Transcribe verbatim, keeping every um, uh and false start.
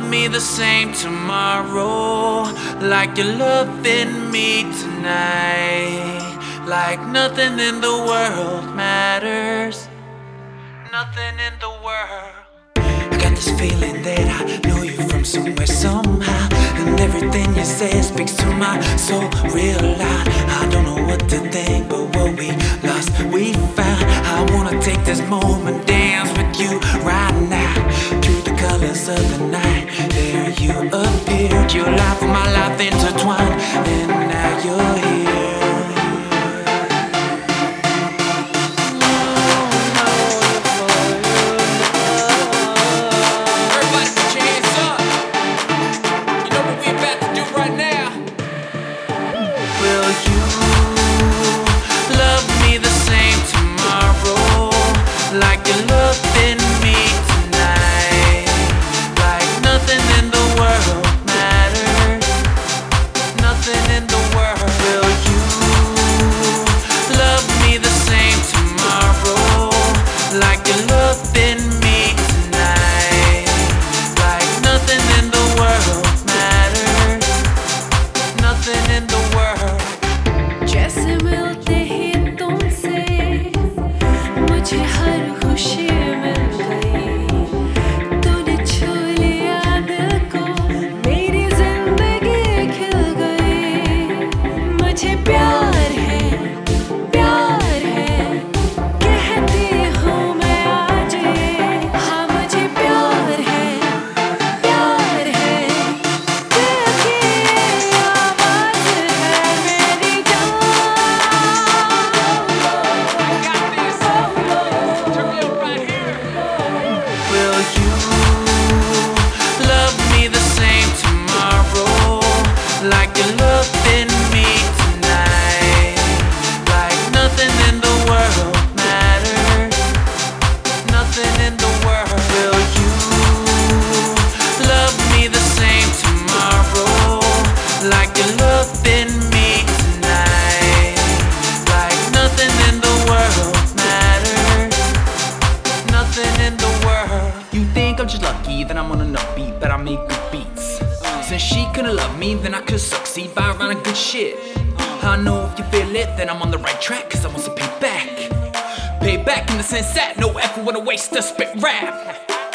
me the same tomorrow, like you're loving me tonight, like nothing in the world matters, nothing in the world. I got this feeling that I know you from somewhere somehow, and everything you say speaks to my soul real loud. I don't know what to think, but what we lost, we found. I wanna take this moment, dance with you right now. Through the colors of the night, there you appeared. Your life and my life intertwined, and now you're here. Like you're loving me tonight, like nothing in the world matters, nothing in the world. Will you love me the same tomorrow? Like you're loving me tonight, like nothing in the world matters, nothing in the world. जैसे मिलते ही तुमसे मुझे हर खुशी मिल गई, तूने छू लिया दिल को, मेरी जिंदगी खिल गई। मुझे प्यार है, प्यार है, कहती हूँ मैं आज ये। हाँ मुझे प्यार है, प्यार है, दिल की आवाज़ है मेरी जान। Will you love me the same tomorrow, like you're loving me tonight, like nothing in the world matters, nothing in the world. Will you love me the same tomorrow, like you're loving me tonight, like nothing in the world matters, nothing in the world. You think I'm just lucky that I'm on an upbeat, that I make good beats. Since she couldn't love me, then I could succeed by running good shit. I know if you feel it, then I'm on the right track, cause I want to pay back. Pay back in the sense that no effort went to waste to spit rap.